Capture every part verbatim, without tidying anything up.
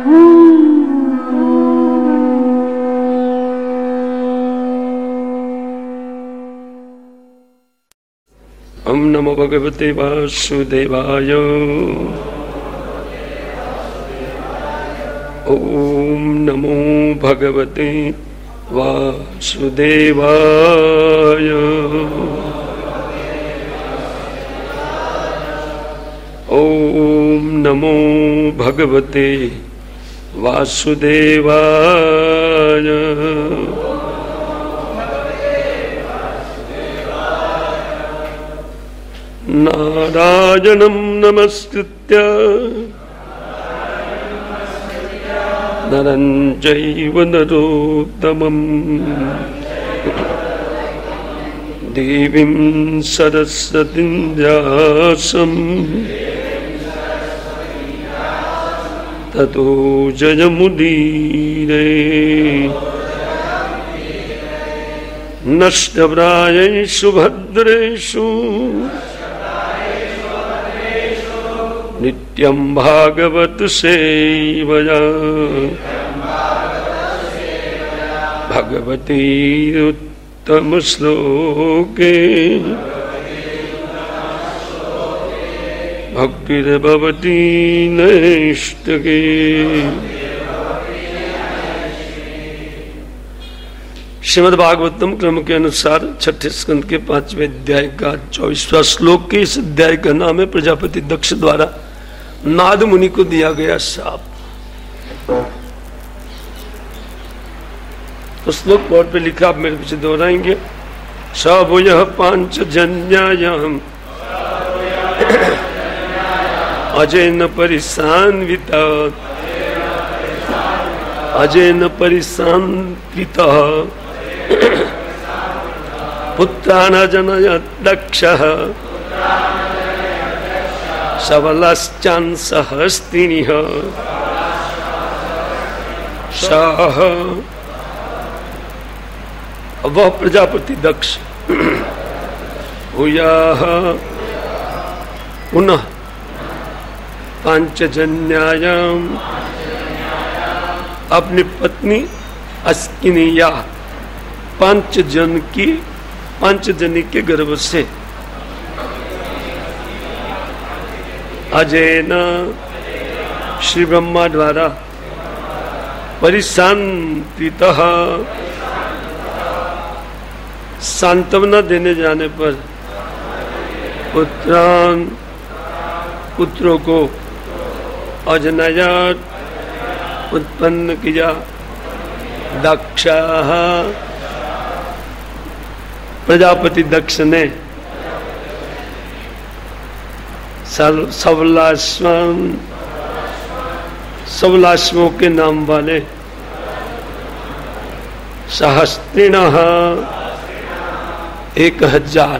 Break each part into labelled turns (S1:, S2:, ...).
S1: ओम नमो भगवते वासुदेवाय। ओम नमो भगवते वासुदेवाय। ओम नमो भगवते वासुदेवाय। नारायणं नमस्कृत्य नरं चैव नरोत्तमं देवीं सरस्वतीं व्यासं ततो जयमुदीरये। नष्टप्रायेषु भद्रेषु नित्यं भागवत सेवया। भगवती उत्तम श्लोके भक्तिर्भवती नैष्ठिके। श्रीमद् भागवतम क्रम के अनुसार छठे स्कंद के पांचवें अध्याय का चौबीसवां श्लोक के इस अध्याय का नाम है प्रजापति दक्ष द्वारा नाद मुनि को दिया गया शाप। तो श्लोक बोर्ड पे लिखा, आप मेरे पीछे दोहराएंगे। सब यह पांच जन्यायाम अजेन परिसान्विता अजेन परिसान्विता पुत्रान् जनयत् दक्षः सबलाश्चांसः हस्तिनिः सः। वह प्रजापति दक्ष भूयाः पुनः पांचजन्यायाम अपनी पत्नी अस्किनिया पांच जन की पांच जनी के गर्भ से अजैन श्री ब्रह्मा द्वारा परिशांतितः सांत्वना देने जाने पर पुत्रान पुत्रों को अजनयात उत्पन्न किया। दक्षः प्रजापति दक्ष ने सबलाश्वान सबलाश्वों के नाम वाले सहस्त्रिणः एक हजार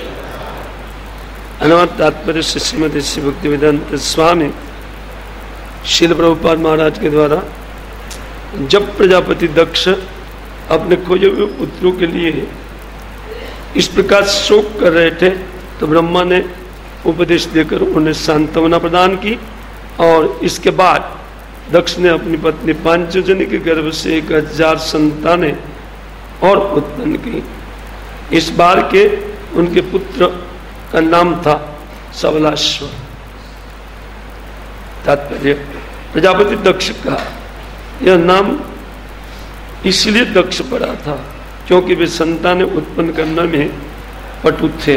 S1: अनुवाद तात्पर्य से श्रीमती श्री भक्तिवेदांत स्वामी शील प्रभुपाद महाराज के द्वारा जब प्रजापति दक्ष अपने खोजे हुए पुत्रों के लिए इस प्रकार शोक कर रहे थे तो ब्रह्मा ने उपदेश देकर उन्हें सांत्वना प्रदान की। और इसके बाद दक्ष ने अपनी पत्नी पांचजनी के गर्भ से एक हजार संतानें और उत्पन्न की। इस बार के उनके पुत्र का नाम था सबलाश्व। तात्पर्य, प्रजापति दक्ष का यह नाम इसलिए दक्ष पड़ा था क्योंकि वे संतानें उत्पन्न करने में पटु थे।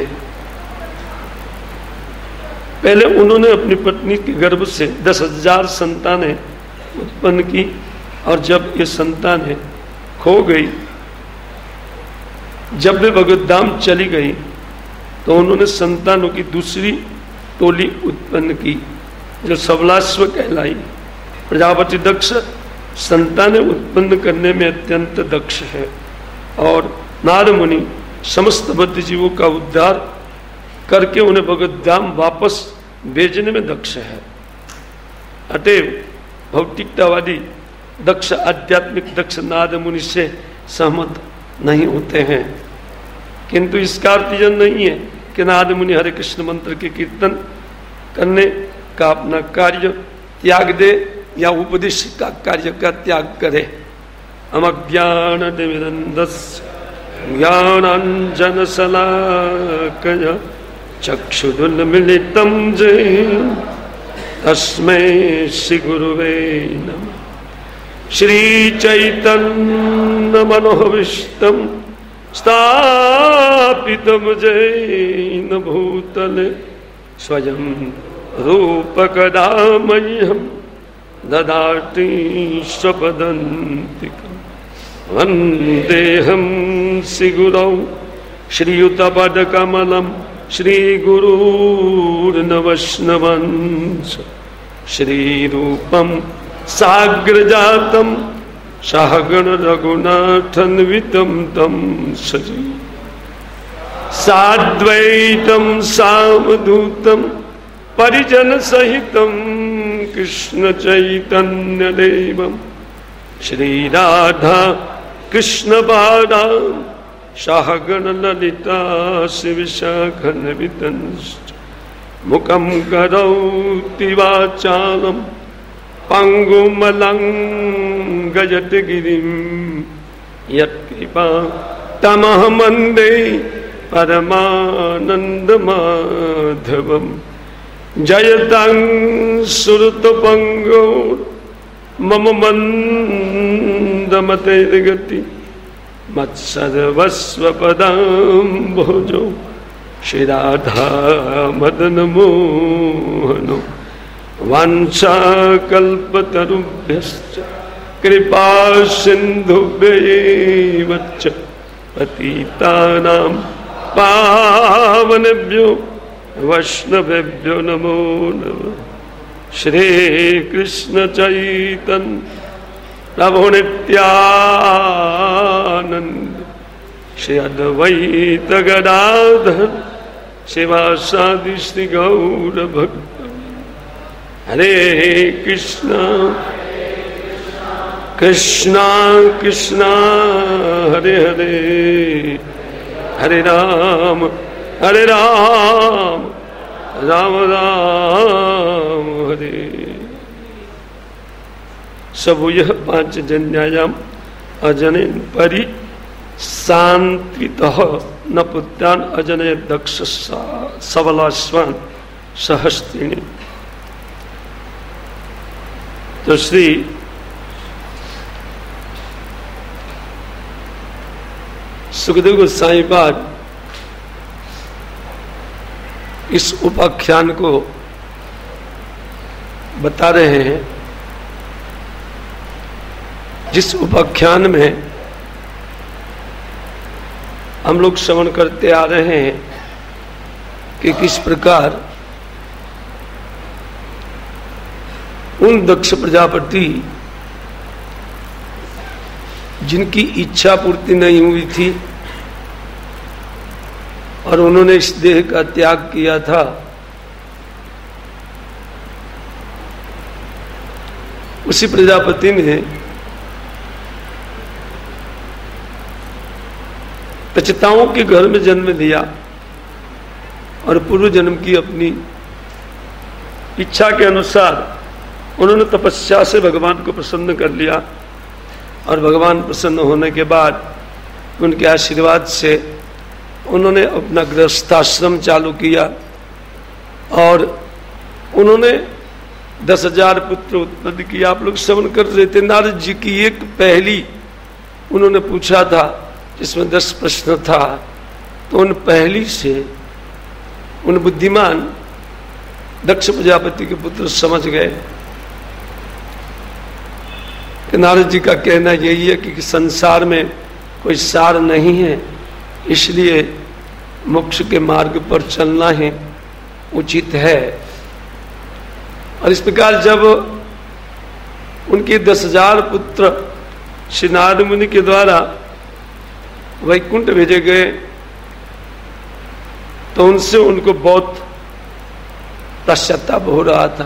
S1: पहले उन्होंने अपनी पत्नी के गर्भ से दस हजार संतानें उत्पन्न की और जब ये संतानें खो गई, जब वे भगवद्धाम चली गई तो उन्होंने संतानों की दूसरी टोली उत्पन्न की जो सबलाश्व कहलाई। प्रजापति दक्ष संतानें उत्पन्न करने में अत्यंत दक्ष है और नारद मुनि समस्त बद्ध जीवों का उद्धार करके उन्हें भगवद्धाम वापस भेजने में दक्ष है। अतएव भौतिकतावादी दक्ष आध्यात्मिक दक्ष नारद मुनि से सहमत नहीं होते हैं, किंतु इसका अर्थ यह नहीं है कि नारद मुनि हरे कृष्ण मंत्र के कीर्तन करने का अपना कार्य त्याग दे या उपदेश का कार्य का त्याग करे। अमज्ञानतिमिरन्धस्य ज्ञानाञ्जनशलाकया चक्षुरुन्मीलितं येन तस्मै श्रीगुरुवे नमः। श्रीचैतन्यमनोभीष्टं स्थापितं येन भूतले स्वयं रूपकदा मह्यं ददाति स्वपदान्तिकम्। वन्देऽहं श्रीगुरौ श्रीयुतपदकमलं श्रीगुरुर्नवैष्णवंश श्रीरूपं साग्रजातं सहगण रघुनाथान्वितं तं सजीवं साद्वैतं सावधूतं परिजनसहितं कृष्ण चैतन्यदेवं श्रीराधा कृष्ण बालां सहगण ललिता श्रीविशाखान्वितंश्च मुखं करोति वाचालं पंगुं लंघयति गिरिं यत्कृपातमहं वन्दे परमानन्दमाधवम्। जयतं सुरतपंगो मम मंदमतिर्गति मत्सर्वस्वपदाम्भोजो श्रीराधा मदन मोहनो वाञ्छाकल्पतरुभ्यश्च कृपा सिन्धुभ्यैव च पतितानां पावनेभ्यो वैष्णवेभ्यो नमो नमः। श्री कृष्ण चैतन्य प्रभु नित्यानंद श्री अद्वैत गदाधर शिवासादि श्री गौर भक्त। हरे कृष्णा कृष्णा कृष्णा हरे हरे हरे राम हरे राम राम राम हरे। सब यह पांच जन्यायाम अजनेन परि शांतितः न पुत्रान अजनय दक्ष सबलाश्वान सहस्त्रिणी। तो श्री सुखदेव गोस्वामी पाद इस उपाख्यान को बता रहे हैं, जिस उपाख्यान में हम लोग श्रवण करते आ रहे हैं कि किस प्रकार उन दक्ष प्रजापति जिनकी इच्छा पूर्ति नहीं हुई थी और उन्होंने इस देह का त्याग किया था, उसी प्रजापति ने पतिताओं के घर में जन्म लिया और पूर्व जन्म की अपनी इच्छा के अनुसार उन्होंने तपस्या से भगवान को प्रसन्न कर लिया और भगवान प्रसन्न होने के बाद उनके आशीर्वाद से उन्होंने अपना गृहस्थाश्रम चालू किया और उन्होंने दस हजार पुत्र उत्पन्न किया। आप लोग श्रवण कर रहे थे, नारद जी की एक पहली उन्होंने पूछा था जिसमें दस प्रश्न था, तो उन पहली से उन बुद्धिमान दक्ष प्रजापति के पुत्र समझ गए कि नारद जी का कहना यही है कि संसार में कोई सार नहीं है, इसलिए मोक्ष के मार्ग पर चलना ही उचित है। और इस प्रकार जब उनके दस हजार पुत्र श्री नारद मुनि के द्वारा वैकुंठ भेजे गए तो उनसे उनको बहुत पश्चाताप हो रहा था।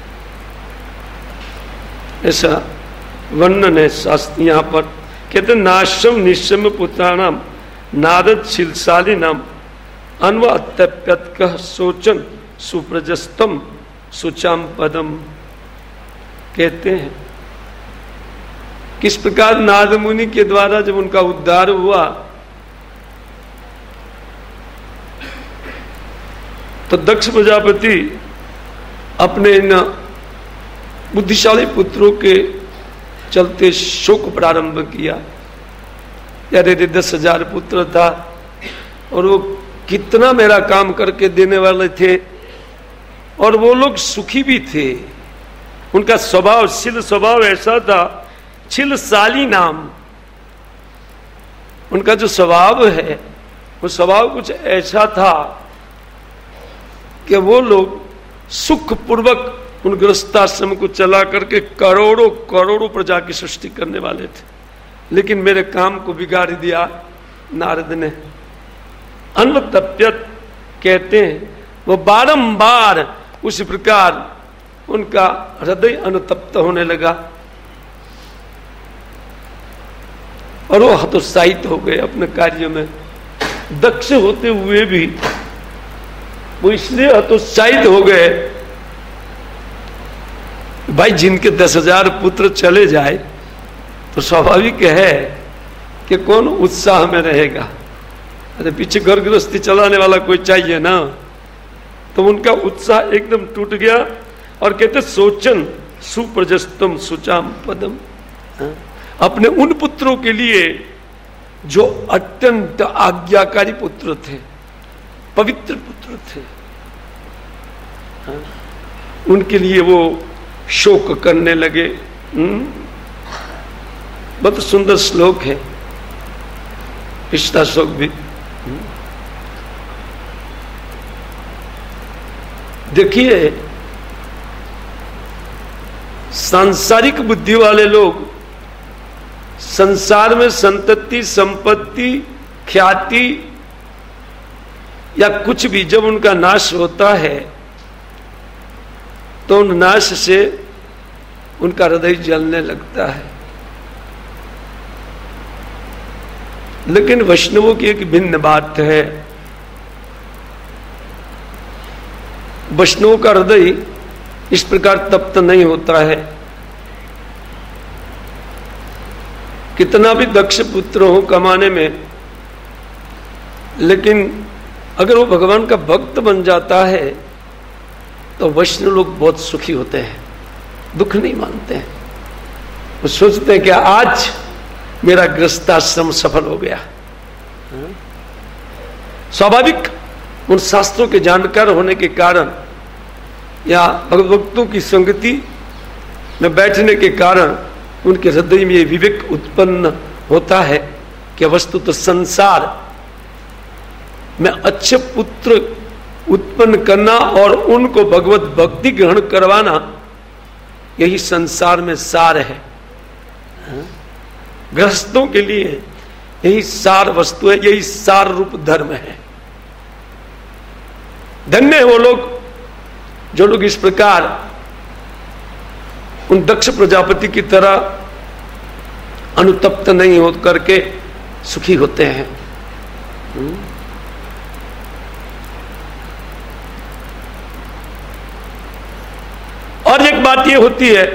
S1: ऐसा वर्णन है शास्त्र यहाँ पर, कहते नाशम निश्चम पुत्राणाम नारद शीलशाली नाम अन्वत्यप्यत सोचन सुप्रजस्तम सुचाम पदम। कहते हैं किस प्रकार नारद मुनि के द्वारा जब उनका उद्धार हुआ तो दक्ष प्रजापति अपने इन बुद्धिशाली पुत्रों के चलते शोक प्रारंभ किया। यार यदि दस हजार पुत्र था और वो कितना मेरा काम करके देने वाले थे और वो लोग सुखी भी थे। उनका स्वभाव शील स्वभाव ऐसा था, छिलशाली नाम उनका जो स्वभाव है वो स्वभाव कुछ ऐसा था कि वो लोग सुख पूर्वक उन गृहस्थाश्रम को चला करके करोड़ों करोड़ों प्रजा की सृष्टि करने वाले थे, लेकिन मेरे काम को बिगाड़ दिया नारद ने। अनुतप्यत कहते हैं वो बारंबार उसी प्रकार उनका हृदय अनुतप्त होने लगा और वो हतोत्साहित हो गए अपने कार्य में। दक्ष होते हुए भी वो इसलिए हतोत्साहित हो गए, भाई जिनके दस हजार पुत्र चले जाए तो स्वाभाविक है कि कौन उत्साह में रहेगा। अरे पीछे घर गृहस्थी चलाने वाला कोई चाहिए ना। तो उनका उत्साह एकदम टूट गया और कहते सोचन सुप्रजस्तम सुचाम पदम, अपने उन पुत्रों के लिए जो अत्यंत आज्ञाकारी पुत्र थे, पवित्र पुत्र थे, उनके लिए वो शोक करने लगे। बहुत सुंदर श्लोक है पिछला श्लोक भी। देखिए सांसारिक बुद्धि वाले लोग संसार में संतति संपत्ति ख्याति या कुछ भी जब उनका नाश होता है तो उन नाश से उनका हृदय जलने लगता है। लेकिन वैष्णवों की एक भिन्न बात है। वैष्णवों का हृदय इस प्रकार तप्त नहीं होता है। कितना भी दक्ष पुत्र हो कमाने में, लेकिन अगर वो भगवान का भक्त बन जाता है तो वैष्णव लोग बहुत सुखी होते हैं, दुख नहीं मानते हैं। वो सोचते हैं कि आज मेरा गृहस्थाश्रम सफल हो गया। स्वाभाविक उन शास्त्रों के जानकार होने के कारण या भगवतों की संगति में बैठने के कारण उनके हृदय में विवेक उत्पन्न होता है कि वस्तु तो संसार में अच्छे पुत्र उत्पन्न करना और उनको भगवत भक्ति ग्रहण करवाना यही संसार में सार है। गृहस्थों के लिए यही सार वस्तु है, यही सार रूप धर्म है। धन्य है वो लोग जो लोग इस प्रकार उन दक्ष प्रजापति की तरह अनुतप्त नहीं हो करके सुखी होते हैं। और एक बात यह होती है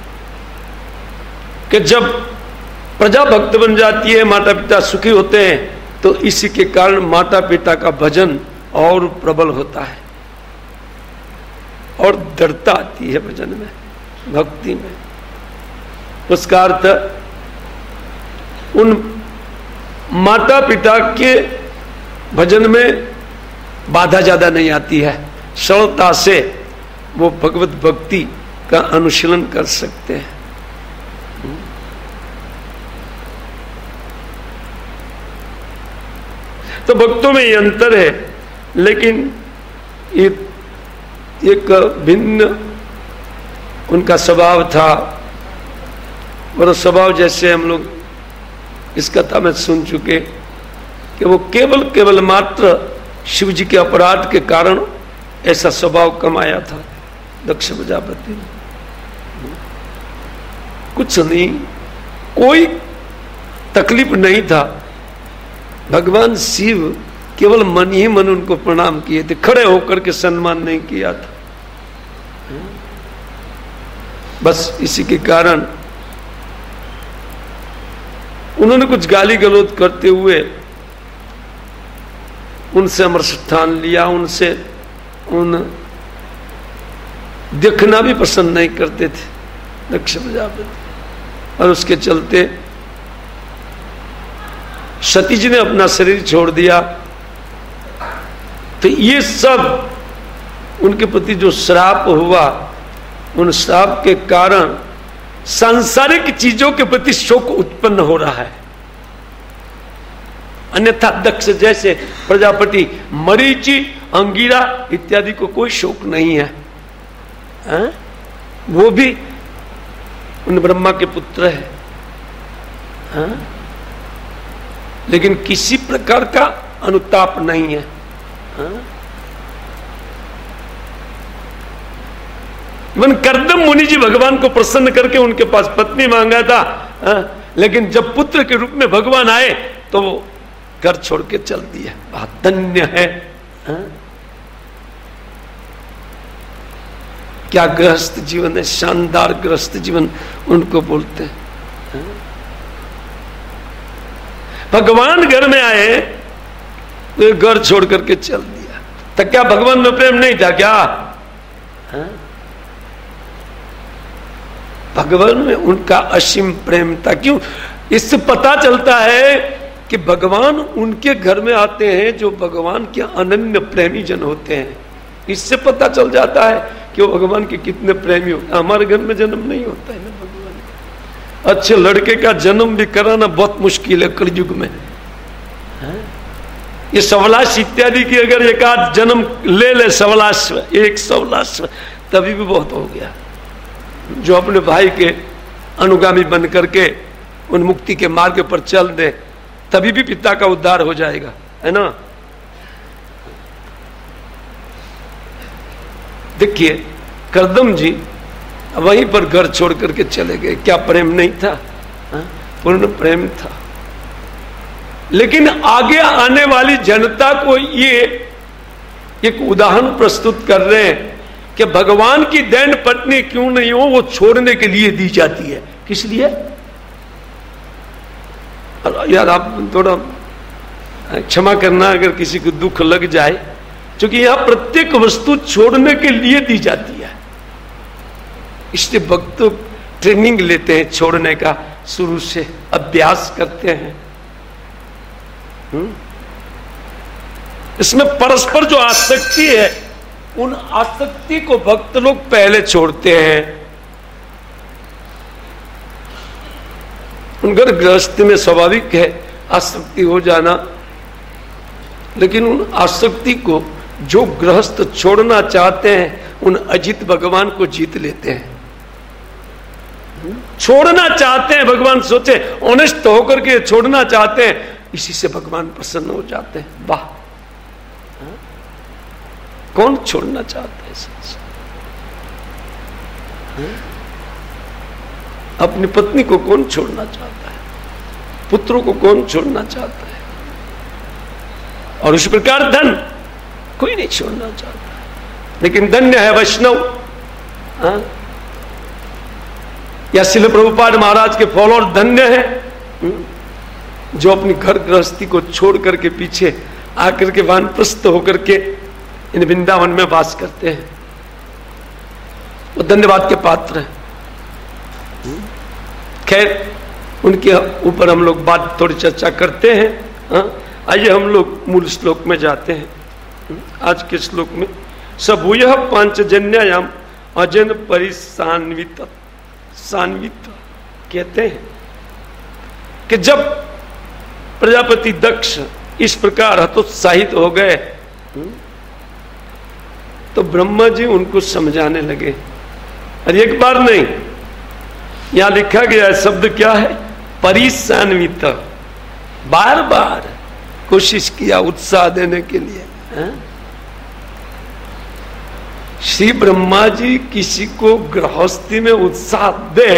S1: कि जब प्रजा भक्त बन जाती है, माता पिता सुखी होते हैं, तो इसी के कारण माता पिता का भजन और प्रबल होता है और दृढ़ता आती है भजन में, भक्ति में। उसका अर्थ उन माता पिता के भजन में बाधा ज्यादा नहीं आती है, सरलता से वो भगवत भक्ति का अनुशीलन कर सकते हैं। तो भक्तों में ये अंतर है, लेकिन ये एक भिन्न उनका स्वभाव था। और स्वभाव जैसे हम लोग इस कथा में सुन चुके कि वो केवल केवल मात्र शिव जी के अपराध के कारण ऐसा स्वभाव कमाया था दक्ष प्रजापति ने। कुछ नहीं, कोई तकलीफ नहीं था। भगवान शिव केवल मन ही मन उनको प्रणाम किए थे, खड़े होकर के सम्मान नहीं किया था। बस इसी के कारण उन्होंने कुछ गाली गलौज करते हुए उनसे अमरस्थान लिया, उनसे उन देखना भी पसंद नहीं करते थे दक्ष प्रजापति, और उसके चलते सती जी ने अपना शरीर छोड़ दिया। तो ये सब उनके प्रति जो श्राप हुआ, उन श्राप के कारण सांसारिक चीजों के प्रति शोक उत्पन्न हो रहा है। अन्यथा दक्ष जैसे प्रजापति, मरीचि, अंगिरा इत्यादि को कोई शोक नहीं है, है? वो भी उन ब्रह्मा के पुत्र है, है? लेकिन किसी प्रकार का अनुताप नहीं है, है? मन कर्दम मुनि जी भगवान को प्रसन्न करके उनके पास पत्नी मांगा था, है? लेकिन जब पुत्र के रूप में भगवान आए तो वो घर छोड़ के चल दिया। बहुत धन्य है, है? क्या गृहस्थ जीवन है, शानदार गृहस्थ जीवन उनको बोलते हैं, है? भगवान घर में आए तो घर छोड़ करके चल दिया। तो क्या भगवान में प्रेम नहीं था क्या? है? भगवान में उनका असीम प्रेम था। क्यों? इससे पता चलता है कि भगवान उनके घर में आते हैं जो भगवान के अनन्य प्रेमी जन होते हैं। इससे पता चल जाता है कि वो भगवान के कितने प्रेमी होते हैं। हमारे घर में जन्म नहीं होता है ना भगवान। अच्छे लड़के का जन्म भी कराना बहुत मुश्किल है कलयुग में, है? ये सवलाश इत्यादि की अगर एक आध जन्म ले ले, सवलाश्व, एक सवलाश्व, तभी भी बहुत हो गया। जो अपने भाई के अनुगामी बन करके उन मुक्ति के मार्ग पर चल दे, तभी भी पिता का उद्धार हो जाएगा, है ना। देखिए कर्दम जी वहीं पर घर छोड़ करके चले गए। क्या प्रेम नहीं था? हा? पूर्ण प्रेम था। लेकिन आगे आने वाली जनता को ये एक उदाहरण प्रस्तुत कर रहे हैं कि भगवान की दैन पत्नी क्यों नहीं हो, वो छोड़ने के लिए दी जाती है। किस लिए? यार आप थोड़ा क्षमा करना अगर किसी को दुख लग जाए, क्योंकि यहां प्रत्येक वस्तु छोड़ने के लिए दी जाती है। इसलिए भक्त ट्रेनिंग लेते हैं छोड़ने का, शुरू से अभ्यास करते हैं। हुँ? इसमें परस्पर जो आसक्ति है, उन आसक्ति को भक्त लोग पहले छोड़ते हैं। उनका गृहस्थी में स्वाभाविक है आसक्ति हो जाना, लेकिन उन आसक्ति को जो गृहस्थ छोड़ना चाहते हैं, उन अजित भगवान को जीत लेते हैं। छोड़ना चाहते हैं, भगवान सोचे ऑनेस्ट होकर के छोड़ना चाहते हैं, इसी से भगवान प्रसन्न हो जाते हैं। वाह, कौन छोड़ना चाहता है संसार? अपनी पत्नी को कौन छोड़ना चाहता है? पुत्रों को कौन छोड़ना चाहता है? और उस प्रकार धन कोई नहीं छोड़ना चाहता। लेकिन धन्य है वैष्णव, या श्रील प्रभुपाद महाराज के फॉलोअर धन्य है जो अपनी घर गृहस्थी को छोड़ करके पीछे आकर के वानप्रस्थ होकर के इन वृंदावन में वास करते हैं। वो धन्यवाद के पात्र हैं। खैर, उनके ऊपर हम लोग बात थोड़ी चर्चा करते हैं। आइए हम लोग मूल श्लोक में जाते हैं। आज के श्लोक में सबूय पांचजन्यायाम अजन परिसान्वित सान्वित कहते हैं कि जब प्रजापति दक्ष इस प्रकार हतोत्साहित हो गए तो ब्रह्मा जी उनको समझाने लगे। और एक बार नहीं, यहां लिखा गया शब्द क्या है? परिसान्वित। बार बार कोशिश किया उत्साह देने के लिए। है? श्री ब्रह्मा जी किसी को गृहस्थी में उत्साह दे,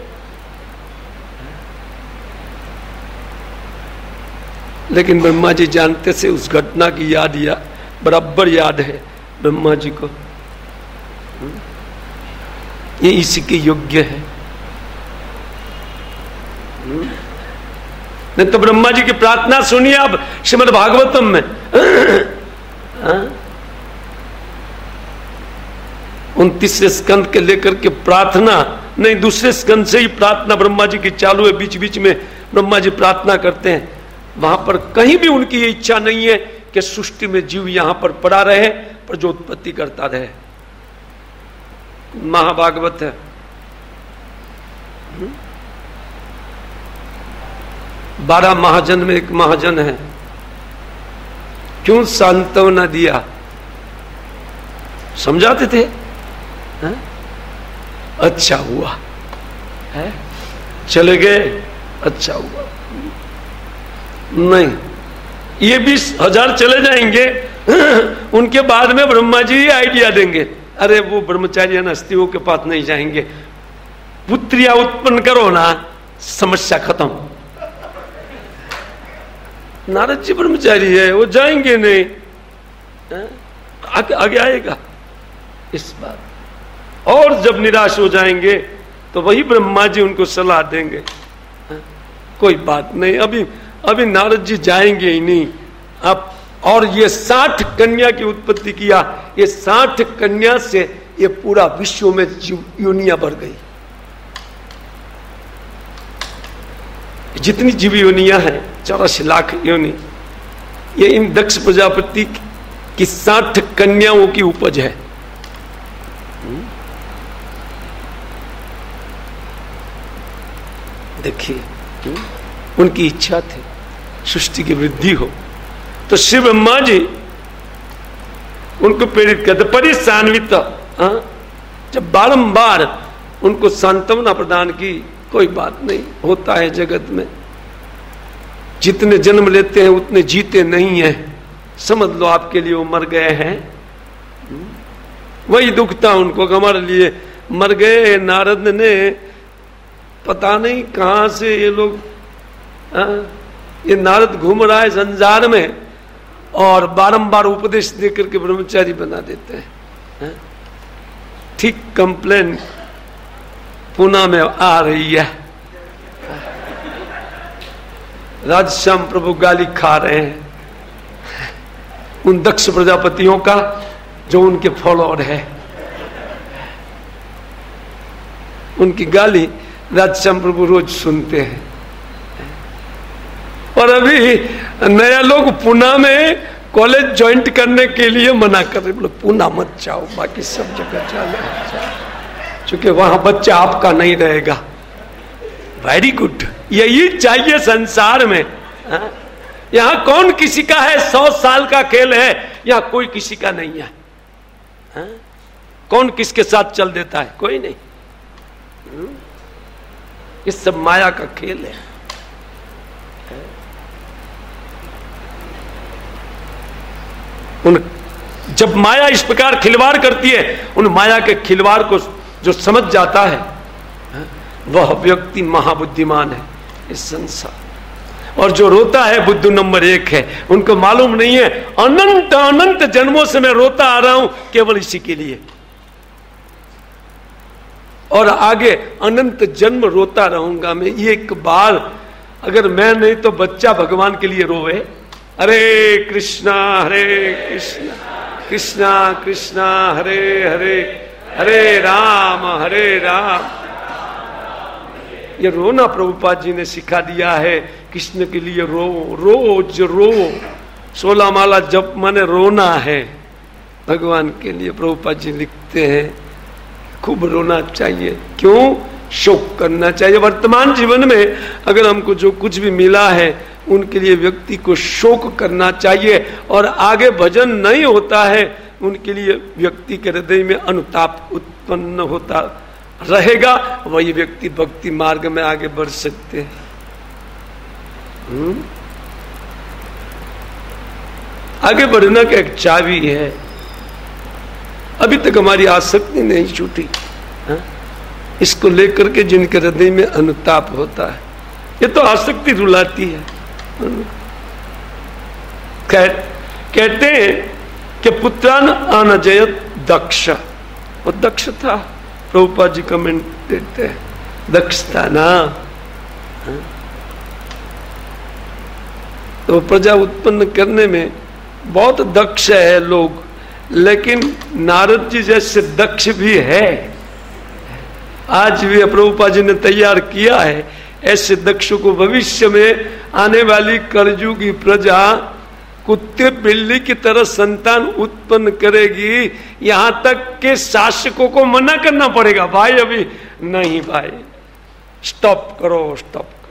S1: लेकिन ब्रह्मा जी जानते से उस घटना की याद या बराबर याद है ब्रह्मा जी को। ये इसी के योग्य है। नहीं तो ब्रह्मा जी की प्रार्थना सुनिए आप श्रीमद् भागवतम में, उनतीसरे स्कंद के लेकर के प्रार्थना, नहीं दूसरे स्कंद से ही प्रार्थना ब्रह्मा जी की चालू है, बीच बीच में ब्रह्मा जी प्रार्थना करते हैं। वहां पर कहीं भी उनकी ये इच्छा नहीं है कि सृष्टि में जीव यहां पर पड़ा रहे, पर जो उत्पत्ति करता रहे। महाभागवत है। बारह महाजन में एक महाजन है, क्यों सांत्वना दिया? समझाते थे है? अच्छा हुआ है, चले गए, अच्छा हुआ। नहीं, ये बीस हजार चले जाएंगे, उनके बाद में ब्रह्मा जी आइडिया देंगे, अरे वो ब्रह्मचारी अस्तियों के पास नहीं जाएंगे, पुत्रिया उत्पन्न करो ना, समस्या खत्म। नारद जी ब्रह्मचारी है, वो जाएंगे नहीं, आगे आगे आएगा इस बात। और जब निराश हो जाएंगे तो वही ब्रह्मा जी उनको सलाह देंगे, कोई बात नहीं, अभी अभी नारद जी जाएंगे ही नहीं आप। और ये साठ कन्या की उत्पत्ति किया, ये साठ कन्या से ये पूरा विश्व में योनियां बढ़ गई। जितनी जीव योनियां हैं, चौरासी लाख योनि, ये इन दक्ष प्रजापति की साठ कन्याओं की उपज है। देखिए, उनकी इच्छा थी सृष्टि की वृद्धि हो, तो शिव ब्रह्मा जी उनको प्रेरित करते, परिसान्वित, जब बारंबार उनको सांत्वना प्रदान की, कोई बात नहीं, होता है जगत में, जितने जन्म लेते हैं उतने जीते नहीं हैं, समझ लो आपके लिए वो मर गए हैं, वही दुख था उनको, हमारे लिए मर गए। नारद ने पता नहीं कहां से ये लोग, आ, ये नारद घूम रहा है संसार में और बारंबार उपदेश देकर के ब्रह्मचारी बना देते हैं। ठीक कंप्लेन पुणे में आ रही है, राजश्याम प्रभु गाली खा रहे हैं उन दक्ष प्रजापतियों का जो उनके फॉलोअर है, उनकी गाली राजश्याम प्रभु रोज सुनते हैं। और अभी नया लोग पुणे में कॉलेज ज्वाइंट करने के लिए मना कर रहे, बोले पुणे मत जाओ, बाकी सब जगह जाओ, क्योंकि वहां बच्चा आपका नहीं रहेगा। वेरी गुड, यही चाहिए संसार में। यहाँ कौन किसी का है? सौ साल का खेल है, यहाँ कोई किसी का नहीं है। हा? कौन किसके साथ चल देता है? कोई नहीं। ये सब माया का खेल है। उन जब माया इस प्रकार खिलवाड़ करती है, उन माया के खिलवाड़ को जो समझ जाता है, वह व्यक्ति महाबुद्धिमान है इस संसार। और जो रोता है बुद्धू नंबर एक है, उनको मालूम नहीं है अनंत अनंत जन्मों से मैं रोता आ रहा हूं केवल इसी के लिए, और आगे अनंत जन्म रोता रहूंगा मैं। एक बार अगर मैं नहीं तो बच्चा भगवान के लिए रोवे, हरे कृष्णा हरे कृष्णा कृष्णा कृष्णा हरे हरे हरे राम हरे राम। ये रोना प्रभुपाद जी ने सिखा दिया है, कृष्ण के लिए रो, रोज रो। सोलह माला जप माने रोना है भगवान के लिए। प्रभुपाद जी लिखते हैं खूब रोना चाहिए। क्यों? शोक करना चाहिए। वर्तमान जीवन में अगर हमको जो कुछ भी मिला है उनके लिए व्यक्ति को शोक करना चाहिए, और आगे भजन नहीं होता है उनके लिए व्यक्ति के हृदय में अनुताप उत्पन्न होता रहेगा, वही व्यक्ति भक्ति मार्ग में आगे बढ़ सकते हैं। आगे बढ़ना का एक चाबी है। अभी तक हमारी आसक्ति नहीं छूटी, इसको लेकर के जिनके हृदय में अनुताप होता है, ये तो आसक्ति रुलाती है। कह, कहते हैं कि पुत्रान अनजयत दक्ष, वो दक्ष था, प्रभुपाद जी कमेंट देते हैं, दक्षता ना। तो प्रजा उत्पन्न करने में बहुत दक्ष है लोग, लेकिन नारद जी जैसे दक्ष भी है। आज भी प्रभुपाद जी ने तैयार किया है ऐसे दक्षों को। भविष्य में आने वाली कलयुगी प्रजा कुत्ते बिल्ली की तरह संतान उत्पन्न करेगी, यहां तक के शासकों को मना करना पड़ेगा, भाई अभी नहीं, भाई स्टॉप करो, स्टॉप करो।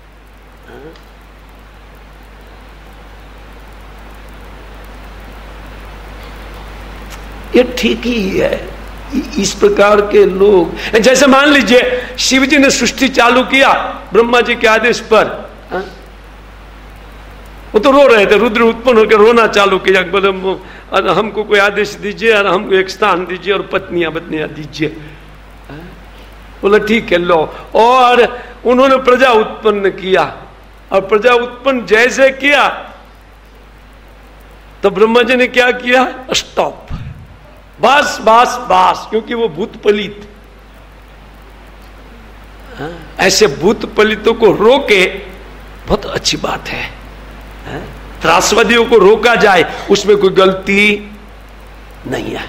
S1: ये ठीक ही है। इस प्रकार के लोग, जैसे मान लीजिए शिव जी ने सृष्टि चालू किया ब्रह्मा जी के आदेश पर, हा? वो तो रो रहे थे, रुद्र उत्पन्न होकर रोना चालू किया, बोले हमको कोई आदेश दीजिए और हमको एक स्थान दीजिए और पत्नियां पत्नियां दीजिए। बोला ठीक है लो। और उन्होंने प्रजा उत्पन्न किया, और प्रजा उत्पन्न जैसे किया तो ब्रह्मा जी ने क्या किया, स्टॉप, बस बस बस, क्योंकि वो भूत पलित, ऐसे भूत पलितों को रोके बहुत अच्छी बात है। त्रासवादियों को रोका जाए, उसमें कोई गलती नहीं है।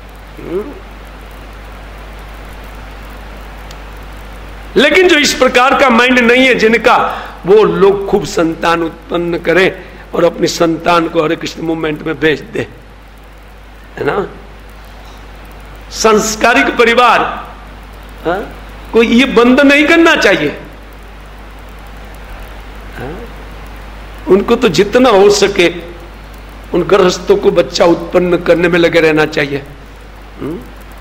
S1: लेकिन जो इस प्रकार का माइंड नहीं है जिनका, वो लोग खूब संतान उत्पन्न करें और अपनी संतान को हरे कृष्ण मूवमेंट में भेज दे, है ना। संस्कारिक परिवार हा? कोई ये बंद नहीं करना चाहिए। हा? उनको तो जितना हो सके उन गृहस्थों को बच्चा उत्पन्न करने में लगे रहना चाहिए। हुँ?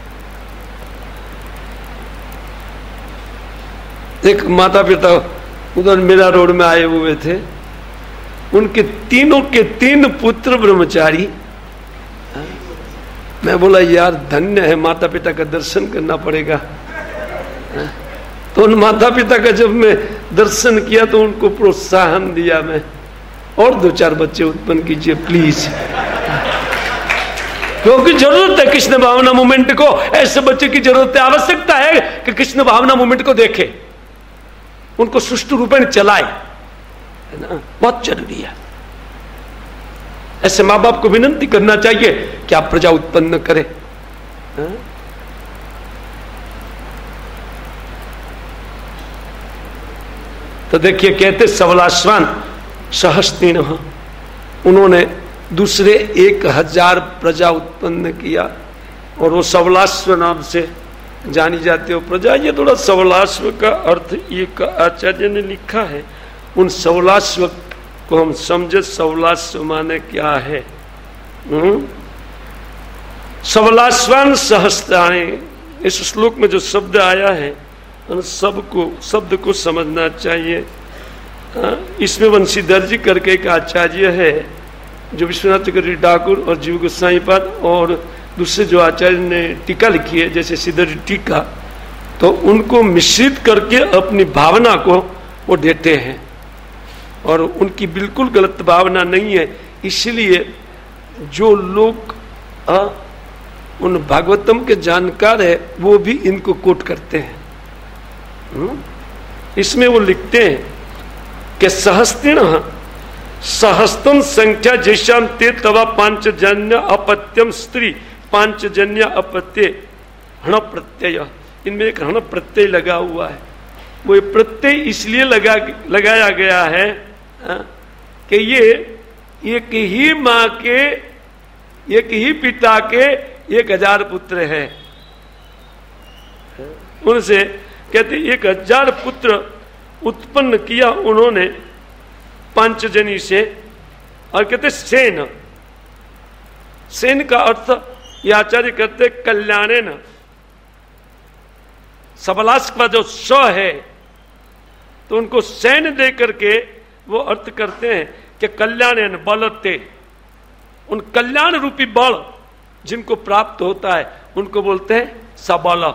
S1: एक माता पिता उधर मेरा रोड में आए हुए थे, उनके तीनों के तीन पुत्र ब्रह्मचारी। मैं बोला यार धन्य है, माता पिता का दर्शन करना पड़ेगा। तो उन माता पिता का जब मैं दर्शन किया तो उनको प्रोत्साहन दिया मैं, और दो चार बच्चे उत्पन्न कीजिए प्लीज, क्योंकि जरूरत है कृष्ण भावना मूवमेंट को, ऐसे बच्चे की जरूरत है, आवश्यकता है कि कृष्ण भावना मूवमेंट को देखे, उनको सुष्ठु रूप में चलाए, है ना, बहुत जरूरी है। ऐसे माँ बाप को विनंती करना चाहिए कि आप प्रजा उत्पन्न करें। हा? तो देखिए कहते सबलाश्वान सहस्तीर्ण, उन्होंने दूसरे एक हजार प्रजा उत्पन्न किया, और वो सबलाश्व नाम से जानी जाती है प्रजा। ये थोड़ा सबलाश्व का अर्थ एक आचार्य ने लिखा है, उन सबलाश्व को हम समझे, सबलाश्व माने क्या है। सबलाश्वान सहस्त्राणी, इस श्लोक में जो शब्द आया है उन सबको शब्द को समझना चाहिए। इसमें वंशीधर जी करके एक आचार्य है जो विश्वनाथ चक्रवर्ती ठाकुर और जीव गोस्वामी पाद और दूसरे जो आचार्य ने टीका लिखी है जैसे सिद्धर टीका, तो उनको मिश्रित करके अपनी भावना को वो देते हैं, और उनकी बिल्कुल गलत भावना नहीं है। इसलिए जो लोग आ, उन भागवतम के जानकार है वो भी इनको कोट करते हैं। हुँ? इसमें वो लिखते हैं कि सहस्तीर्ण सहस्तम संख्या जैशाम ते तवा पांचजन्य अपत्यम स्त्री पांचजन्य अपत्य हण प्रत्यय, इनमें एक हण प्रत्यय लगा हुआ है। वो प्रत्यय इसलिए लगा लगाया गया है आ, कि ये एक ही माँ के एक ही पिता के एक हजार पुत्र हैं, उनसे कहते एक हजार पुत्र उत्पन्न किया उन्होंने पांचजनी से। और कहते सेन, सेन का अर्थ ये आचार्य कहते कल्याणेन, सबलाश का जो स है तो उनको सैन दे करके वो अर्थ करते हैं कि कल्याणेन बलते, उन कल्याण रूपी बल जिनको प्राप्त होता है उनको बोलते हैं सबल।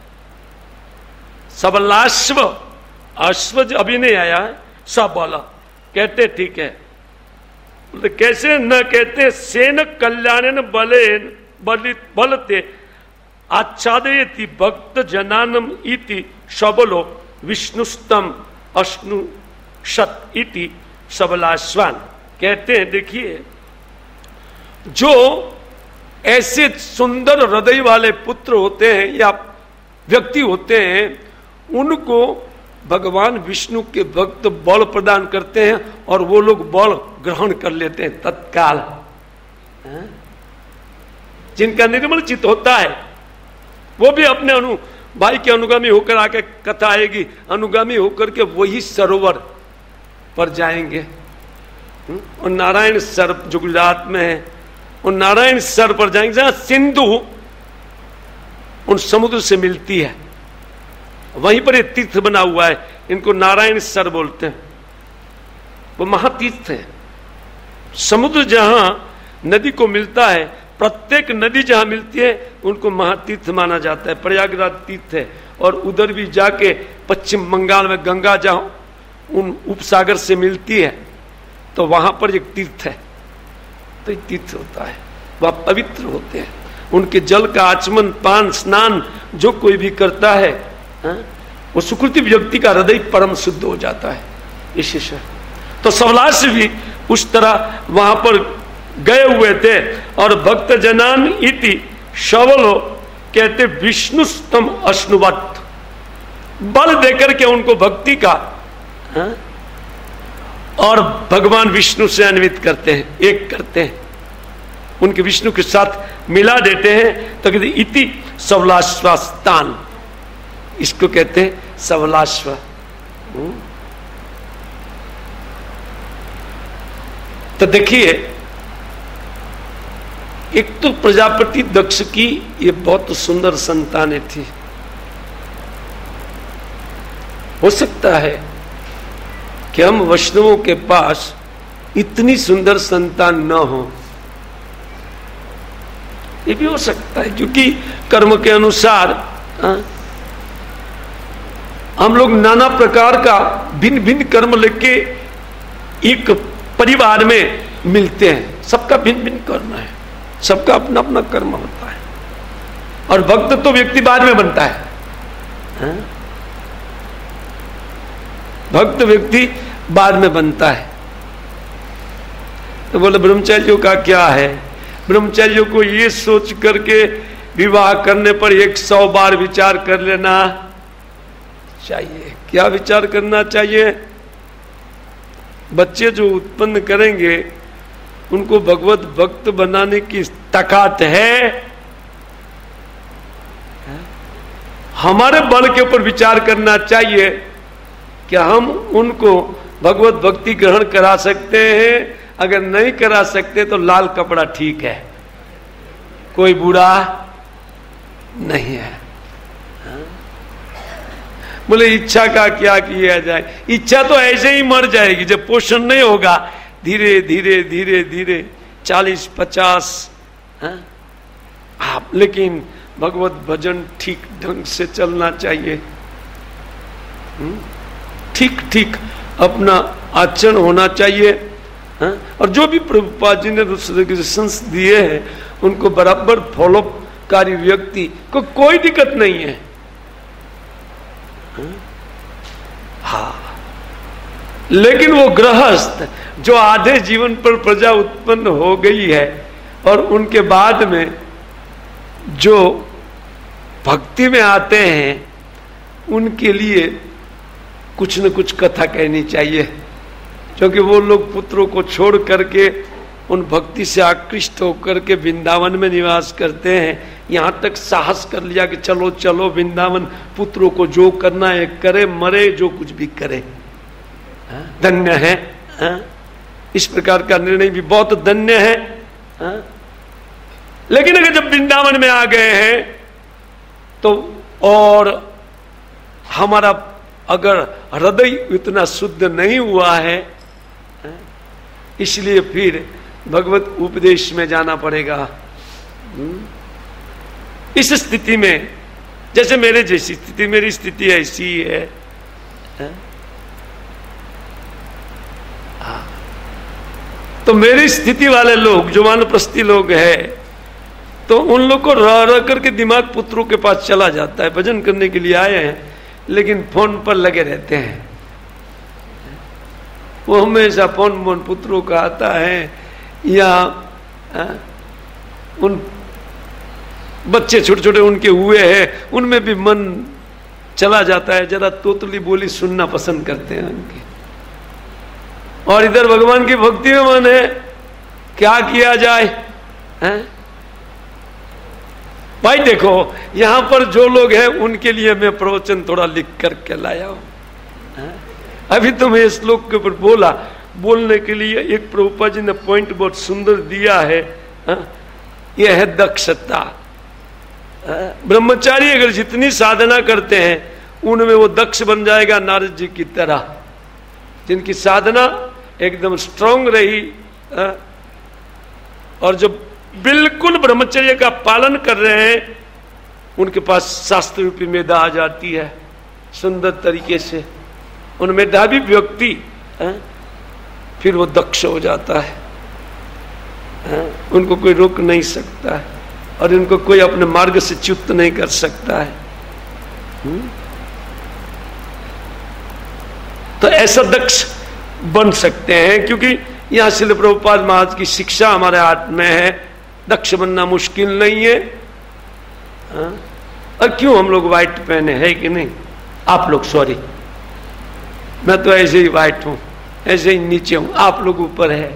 S1: सबलाश्व, अश्व अभी नहीं आया है, सबल कहते ठीक है। तो कैसे न कहते सेन कल्याणेन बलेन बलित बलते, आच्छादयति भक्त जनानम इति सबलो विष्णुस्तम अश्नुषत इति सबलाश्वान। कहते हैं देखिए, जो ऐसे सुंदर हृदय वाले पुत्र होते हैं या व्यक्ति होते हैं, उनको भगवान विष्णु के भक्त बल प्रदान करते हैं और वो लोग बल ग्रहण कर लेते हैं तत्काल। जिनका निर्मल चित्त होता है वो भी अपने अनु भाई के अनुगामी होकर आके, कथा आएगी, अनुगामी होकर के वही सरोवर पर जाएंगे। और नारायण सर जो गुजरात में है, और नारायण सर पर जाएंगे जहां सिंधु उन समुद्र से मिलती है, वहीं पर एक तीर्थ बना हुआ है, इनको नारायण सर बोलते हैं। वो महातीर्थ है। समुद्र जहां नदी को मिलता है, प्रत्येक नदी जहां मिलती है उनको महातीर्थ माना जाता है। प्रयागराज तीर्थ है। और उधर भी जाके पश्चिम बंगाल में गंगा जहां उन उपसागर से मिलती है तो वहां पर एक तीर्थ है, तो एक तीर्थ होता है, वह पवित्र होते हैं। उनके जल का आचमन, पान, स्नान जो कोई भी करता है, हा? वो सुकृति व्यक्ति का हृदय परम शुद्ध हो जाता है। विशेष तो सवलास भी उस तरह वहां पर गए हुए थे। और भक्त जनान इति शवलो कहते विष्णुस्तम अश्नुवत, बल देकर के उनको भक्ति का, हा? और भगवान विष्णु से अन्वित करते हैं, एक करते हैं, उनके विष्णु के साथ मिला देते हैं। तो कहते इति सवलाश्वास्तान, इसको कहते हैं सवलाश्व। तो देखिए, एक तो प्रजापति दक्ष की ये बहुत सुंदर संतानें थी। हो सकता है कि हम वैष्णवों के पास इतनी सुंदर संतान न हो, ये भी हो सकता है, क्योंकि कर्म के अनुसार आ, हम लोग नाना प्रकार का भिन्न भिन्न कर्म लेके एक परिवार में मिलते हैं। सबका भिन्न भिन्न कर्म है, सबका अपना अपना कर्म होता है। और भक्त तो व्यक्ति बाद में बनता है, हा? भक्त व्यक्ति बाद में बनता है। तो बोले ब्रह्मचारियों का क्या है? ब्रह्मचारियों को ये सोच करके विवाह करने पर एक सौ बार विचार कर लेना चाहिए। क्या विचार करना चाहिए? बच्चे जो उत्पन्न करेंगे उनको भगवत भक्त बनाने की ताकत है। हमारे बल के ऊपर विचार करना चाहिए कि हम उनको भगवत भक्ति ग्रहण करा सकते हैं। अगर नहीं करा सकते तो लाल कपड़ा ठीक है, कोई बुरा नहीं है। बोले इच्छा का क्या किया जाए? इच्छा तो ऐसे ही मर जाएगी जब पोषण नहीं होगा। धीरे धीरे धीरे धीरे चालीस पचास, आप लेकिन भगवत भजन ठीक ढंग से चलना चाहिए। ठीक ठीक अपना आचरण होना चाहिए। हा? और जो भी प्रभुपाद जी ने सजेशंस दिए हैं उनको बराबर फॉलो कारी व्यक्ति को कोई दिक्कत नहीं है। हाँ, लेकिन वो गृहस्थ जो आधे जीवन पर प्रजा उत्पन्न हो गई है और उनके बाद में जो भक्ति में आते हैं, उनके लिए कुछ न कुछ कथा कहनी चाहिए, क्योंकि वो लोग पुत्रों को छोड़ करके उन भक्ति से आकृष्ट होकर के वृंदावन में निवास करते हैं। यहाँ तक साहस कर लिया कि चलो चलो वृंदावन, पुत्रों को जो करना है करे, मरे जो कुछ भी करे, धन्य है। हा? इस प्रकार का निर्णय भी बहुत धन्य है। हा? लेकिन अगर जब वृंदावन में आ गए हैं तो और हमारा अगर हृदय इतना शुद्ध नहीं हुआ है, इसलिए फिर भगवत उपदेश में जाना पड़ेगा। इस स्थिति में, जैसे मेरे जैसी स्थिति, मेरी स्थिति ऐसी ही है, तो मेरी स्थिति वाले लोग जो वानप्रस्थी लोग हैं, तो उन लोग को रह रह करके दिमाग पुत्रों के पास चला जाता है। भजन करने के लिए आए हैं लेकिन फोन पर लगे रहते हैं। वो हमेशा फोन फोन पुत्रों का आता है या आ, उन बच्चे छोटे छोटे उनके हुए हैं, उनमें भी मन चला जाता है, जरा तोतली बोली सुनना पसंद करते हैं उनकी। और इधर भगवान की भक्ति में मन है, क्या किया जाए है? भाई देखो, यहां पर जो लोग हैं उनके लिए मैं प्रवचन थोड़ा लिख करके लाया हूं। अभी तो मैं इस श्लोक के ऊपर बोला, बोलने के लिए एक प्रभुपाद जी ने पॉइंट बहुत सुंदर दिया है। यह है दक्षता। ब्रह्मचारी अगर जितनी साधना करते हैं उनमें वो दक्ष बन जाएगा नारद जी की तरह, जिनकी साधना एकदम स्ट्रांग रही और जो बिल्कुल ब्रह्मचर्य का पालन कर रहे हैं, उनके पास शास्त्र रूपी मेधा आ जाती है सुंदर तरीके से। उन मेधावी व्यक्ति फिर वो दक्ष हो जाता है, उनको कोई रोक नहीं सकता है और उनको कोई अपने मार्ग से च्युत नहीं कर सकता है। तो ऐसा दक्ष बन सकते हैं, क्योंकि यहां श्रील प्रभुपाद महाराज की शिक्षा हमारे हाथ में है। दक्ष बनना मुश्किल नहीं है। हा? और क्यों हम लोग व्हाइट पहने, है कि नहीं? आप लोग, सॉरी, मैं तो ऐसे ही व्हाइट हूं, ऐसे ही नीचे हूं, आप लोग ऊपर है।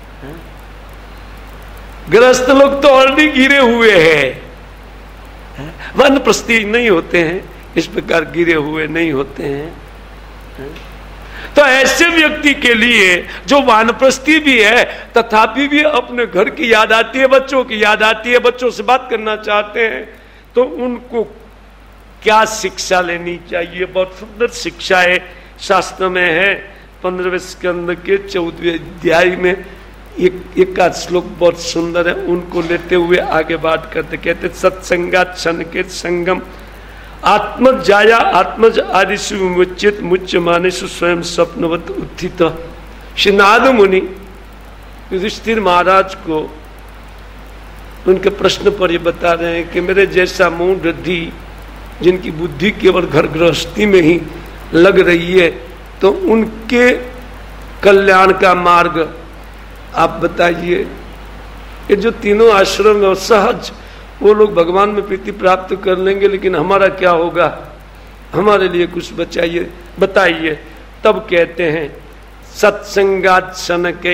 S1: गृहस्थ लोग तो ऑलरेडी गिरे हुए हैं, वानप्रस्थी नहीं होते हैं, इस प्रकार गिरे हुए नहीं होते हैं। तो ऐसे व्यक्ति के लिए जो वानप्रस्थी भी है तथापि भी अपने घर की याद आती है, बच्चों की याद आती है, बच्चों से बात करना चाहते हैं, तो उनको क्या शिक्षा लेनी चाहिए? बहुत सुंदर शिक्षा है, शास्त्र में है। पंद्रहवें स्कंद के चौदहवें अध्याय में एक एक आध श्लोक बहुत सुंदर है, उनको लेते हुए आगे बात करते। कहते सत्संगात क्षण के संगम आत्मज जाया आत्मज आदिशु विमुचित मुच्य मानेशु स्वयं स्वप्नवत उत्थित। श्री नारद मुनि युधिष्ठिर महाराज को उनके प्रश्न पर ये बता रहे हैं कि मेरे जैसा मूढ़ ढी जिनकी बुद्धि केवल घर गृहस्थी में ही लग रही है, तो उनके कल्याण का मार्ग आप बताइए। ये जो तीनों आश्रम है सहज वो लोग भगवान में प्रीति प्राप्त कर लेंगे, लेकिन हमारा क्या होगा? हमारे लिए कुछ बचाइए, बताइए। तब कहते हैं सत्संगात सन के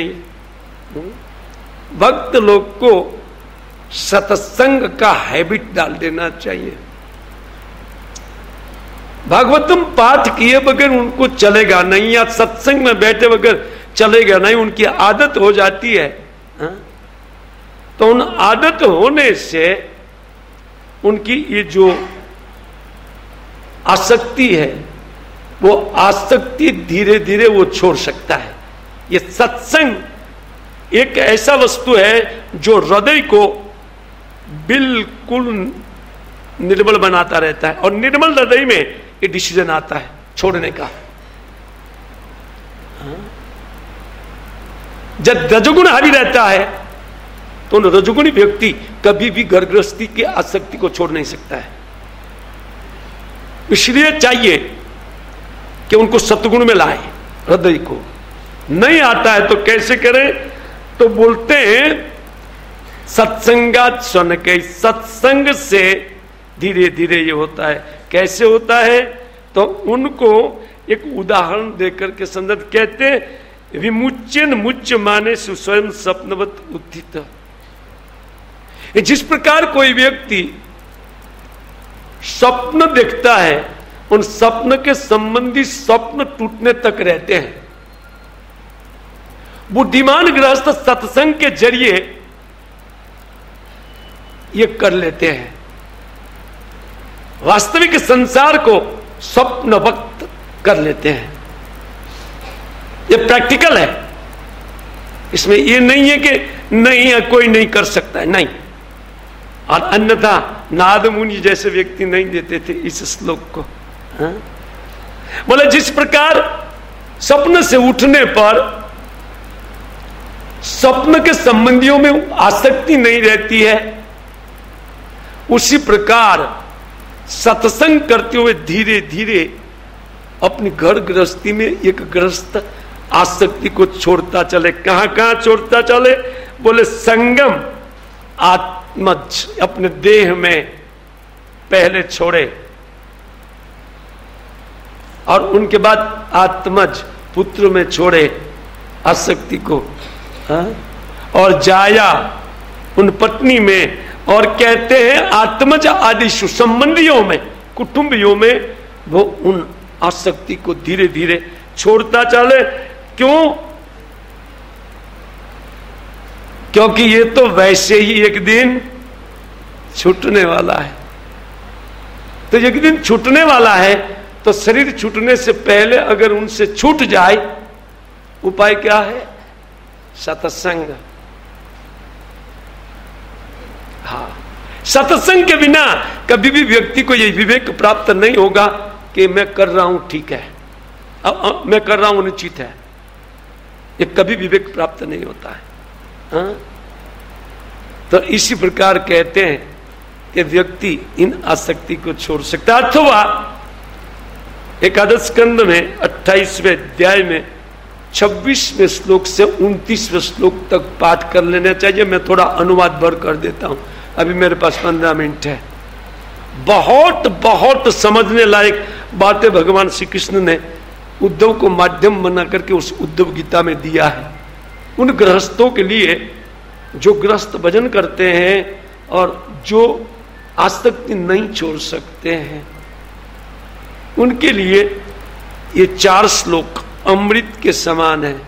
S1: भक्त लोग को सत्संग का हैबिट डाल देना चाहिए। भागवतम पाठ किए बगैर उनको चलेगा नहीं, या सत्संग में बैठे बगैर चलेगा नहीं, उनकी आदत हो जाती है। हा? तो उन आदत होने से उनकी ये जो आसक्ति है वो आसक्ति धीरे धीरे वो छोड़ सकता है। ये सत्संग एक ऐसा वस्तु है जो हृदय को बिल्कुल निर्मल बनाता रहता है, और निर्मल हृदय में ये डिसीजन आता है छोड़ने का। जब रजोगुण हावी रहता है तो रजोगुणी व्यक्ति कभी भी घर गृहस्थी की आसक्ति को छोड़ नहीं सकता है। इसलिए चाहिए कि उनको सत्गुण में लाए हृदय को। नहीं आता है तो कैसे करें? तो बोलते हैं सत्संगात सन के, सत्संग से धीरे धीरे ये होता है। कैसे होता है? तो उनको एक उदाहरण देकर के संदर्भ कहते विमुच्यन मुच्य माने स्वयं स्वप्नवत उत्थित। जिस प्रकार कोई व्यक्ति स्वप्न देखता है, उन स्वप्न के संबंधी स्वप्न टूटने तक रहते हैं। बुद्धिमान गृहस्थ सत्संग के जरिए ये कर लेते हैं। वास्तविक संसार को स्वप्न वक्त कर लेते हैं। ये प्रैक्टिकल है, इसमें ये नहीं है कि नहीं है कोई नहीं कर सकता है, नहीं। और अन्यथा नारद मुनि जैसे व्यक्ति नहीं देते थे इस श्लोक को। हा? बोले जिस प्रकार स्वप्न से उठने पर स्वप्न के संबंधियों में आसक्ति नहीं रहती है, उसी प्रकार सत्संग करते हुए धीरे धीरे अपनी घर गृहस्थी में एक गृहस्थ आसक्ति को छोड़ता चले। कहां कहां छोड़ता चले? बोले संगम आत्मज अपने देह में पहले छोड़े, और उनके बाद आत्मज पुत्र में छोड़े आसक्ति को, हा? और जाया उन पत्नी में, और कहते हैं आत्मज आदि सुसंबंधियों में, कुटुंबियों में वो उन आसक्ति को धीरे धीरे छोड़ता चले। क्यों? क्योंकि ये तो वैसे ही एक दिन छूटने वाला है। तो एक दिन छूटने वाला है, तो शरीर छूटने से पहले अगर उनसे छूट जाए, उपाय क्या है? सत्संग। हाँ, सत्संग के बिना कभी भी व्यक्ति को यह विवेक प्राप्त नहीं होगा कि मैं कर रहा हूं ठीक है, अब मैं कर रहा हूं अनुचित है। ये कभी विवेक प्राप्त नहीं होता है। हाँ? तो इसी प्रकार कहते हैं कि व्यक्ति इन आसक्ति को छोड़ सकता है। अथवा एकादश स्कंद में अट्ठाईसवें अध्याय में छब्बीसवें श्लोक से उनतीसवें श्लोक तक पाठ कर लेना चाहिए। मैं थोड़ा अनुवाद भर कर देता हूं, अभी मेरे पास पंद्रह मिनट है। बहुत बहुत समझने लायक बातें भगवान श्री कृष्ण ने उद्धव को माध्यम बना करके उस उद्धव गीता में दिया है। उन गृहस्थों के लिए जो गृहस्थ भजन करते हैं और जो आसक्ति नहीं छोड़ सकते हैं, उनके लिए ये चार श्लोक अमृत के समान है।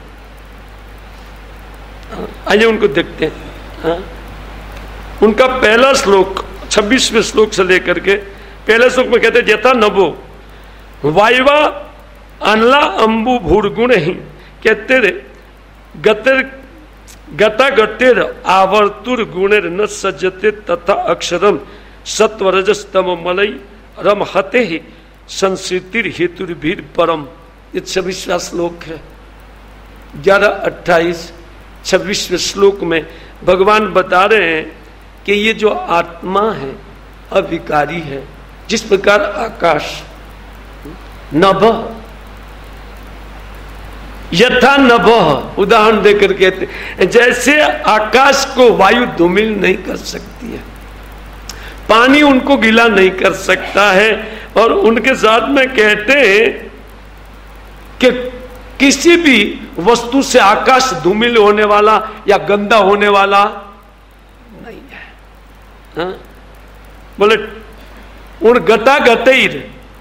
S1: आइए उनको देखते हैं। हाँ? उनका पहला श्लोक छब्बीसवें श्लोक से लेकर के पहले श्लोक में कहते जथा नभो वायवा अनला अंबु भूर्गुण ही कहते रे गतिर गता गतिर आवर्तुर गुणेर न सज्जते तथा अक्षरम सत्वरजस्तम मलई रम हते ही संस्कृतिर हेतुर्भीर परम। ये छब्बीसवा श्लोक है। ग्यारह अट्ठाईस छब्बीसवें श्लोक में भगवान बता रहे हैं कि ये जो आत्मा है अविकारी है। जिस प्रकार आकाश नभ यथा नभ, उदाहरण देकर कहते हैं जैसे आकाश को वायु धूमिल नहीं कर सकती है, पानी उनको गीला नहीं कर सकता है, और उनके साथ में कहते हैं कि किसी भी वस्तु से आकाश धूमिल होने वाला या गंदा होने वाला नहीं है। हाँ? बोले उन गता गतिर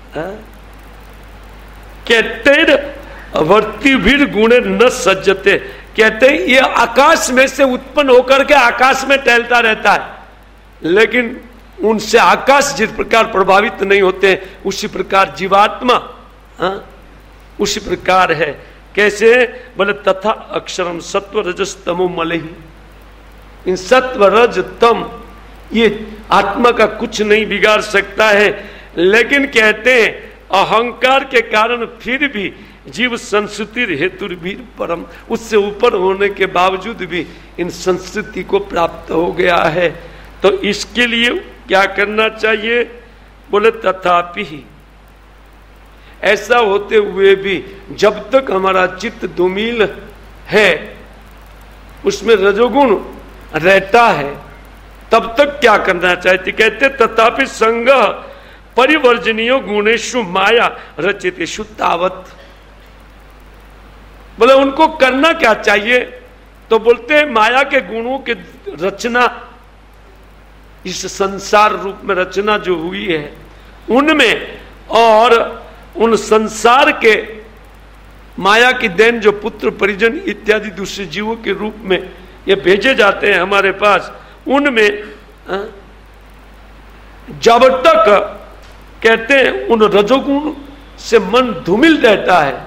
S1: कहते वर्ती भीड़ गुणे न सज्जते, कहते हैं ये आकाश में से उत्पन्न होकर के आकाश में टहलता रहता है, लेकिन उनसे आकाश जिस प्रकार प्रभावित नहीं होते उसी प्रकार जीवात्मा हाँ? उसी प्रकार है। कैसे? बोले तथा अक्षरम सत्व रजस तमो मलही। इन सत्व रज तम ये आत्मा का कुछ नहीं बिगाड़ सकता है, लेकिन कहते हैं अहंकार के कारण फिर भी जीव संस्कृति हेतु भी परम, उससे ऊपर होने के बावजूद भी इन संस्कृति को प्राप्त हो गया है। तो इसके लिए क्या करना चाहिए? बोले तथापि ही ऐसा होते हुए भी जब तक हमारा चित्त धूमिल है, उसमें रजोगुण रहता है, तब तक क्या करना चाहिए? कहते तथापि संग परिवर्जनीय गुणेशु माया रचितेषु तावत। बोले उनको करना क्या चाहिए? तो बोलते हैं माया के गुणों के रचना, इस संसार रूप में रचना जो हुई है उनमें, और उन संसार के माया की देन जो पुत्र परिजन इत्यादि दूसरे जीवों के रूप में ये भेजे जाते हैं हमारे पास, उनमें जब तक कहते हैं उन रजोगुण से मन धूमिल रहता है,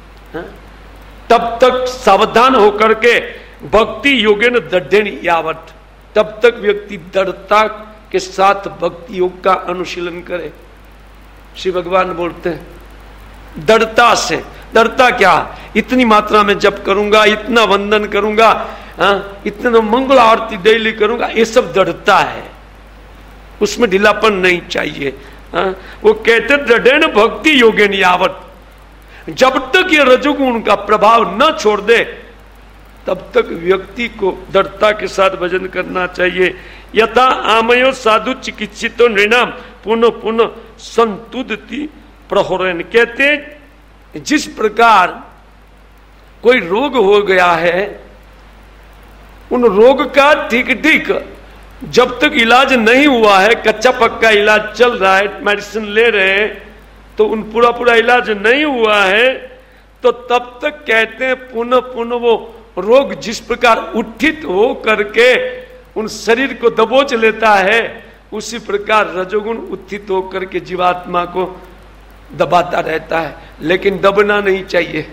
S1: तब तक सावधान होकर के भक्ति योगेन दृढ़ेन यावत, तब तक व्यक्ति दृढ़ता के साथ भक्ति योग का अनुशीलन करे। श्री भगवान बोलते हैं दृढ़ता से। दृढ़ता क्या? इतनी मात्रा में जप करूंगा, इतना वंदन करूंगा, इतना मंगल आरती डेली करूंगा, ये सब दृढ़ता है। उसमें ढीलापन नहीं चाहिए। हाँ? वो कहते दृढ़ भक्ति योगे नियावत, जब तक ये रजोगुण का प्रभाव न छोड़ दे तब तक व्यक्ति को दृढ़ता के साथ भजन करना चाहिए। यथा आमयो साधु चिकित्सितो नृणाम पुनः पुनः संतुदति प्रहोरन, कहते जिस प्रकार कोई रोग हो गया है, उन रोग का ठीक ठीक जब तक इलाज नहीं हुआ है, कच्चा पक्का इलाज चल रहा है, मेडिसिन ले रहे हैं, तो उन पूरा पूरा इलाज नहीं हुआ है, तो तब तक कहते हैं पुनः पुनः वो रोग जिस प्रकार उत्थित हो करके उन शरीर को दबोच लेता है, उसी प्रकार रजोगुण उत्थित होकर के जीवात्मा को दबाता रहता है। लेकिन दबना नहीं चाहिए।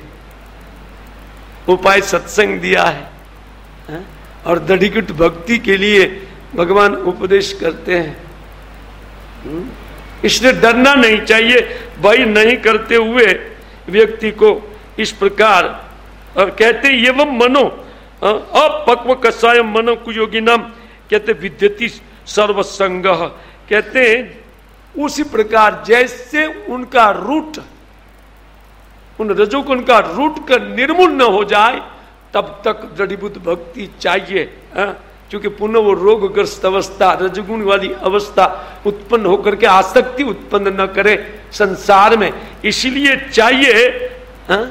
S1: उपाय सत्संग दिया है, है? और दृढ़ भक्ति के लिए भगवान उपदेश करते हैं। इसलिए डरना नहीं चाहिए। भय नहीं करते हुए व्यक्ति को इस प्रकार, और कहते एवं मनो अपक्व कषाय मनो कुयोगी नाम, कहते विद्यति सर्वसंग, कहते उसी प्रकार जैसे उनका रूट, उन रजोगुण का रूट का निर्मूल न हो जाए तब तक दृढ़ीभूत भक्ति चाहिए। क्योंकि पुनः वो रोगग्रस्त अवस्था, रजगुण वाली अवस्था उत्पन्न होकर के आसक्ति उत्पन्न न करे संसार में। इसलिए चाहिए हा?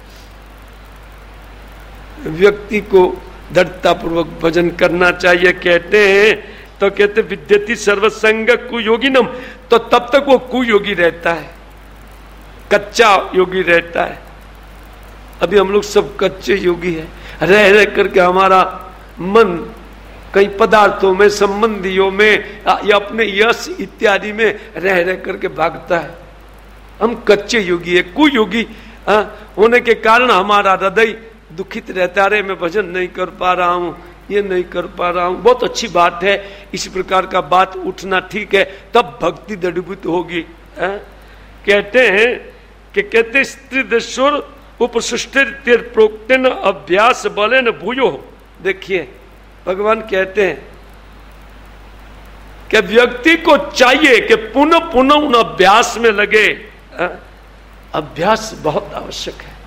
S1: व्यक्ति को दृढ़ता पूर्वक भजन करना चाहिए। कहते हैं तो कहते विद्यति सर्वसंग कुयोगिनम, तो तब तक वो कुयोगी रहता है, कच्चा योगी रहता है। अभी हम लोग सब कच्चे योगी हैं, रह रह करके हमारा मन कई पदार्थों में, संबंधियों में या अपने यश इत्यादि में रह रह करके भागता है। हम कच्चे योगी है। कुयोगी होने के कारण हमारा हृदय दुखित रहता है, मैं भजन नहीं कर पा रहा हूं, ये नहीं कर पा रहा हूं। बहुत अच्छी बात है, इस प्रकार का बात उठना ठीक है, तब भक्ति दृढ़ीभूत होगी। है? कहते हैं कि कहते स्त्री दशुर उपसृष्टि प्रोक्तन अभ्यास बले न भूयो। देखिए भगवान कहते हैं कि व्यक्ति को चाहिए कि पुनः पुनः उन अभ्यास में लगे। अभ्यास बहुत आवश्यक है।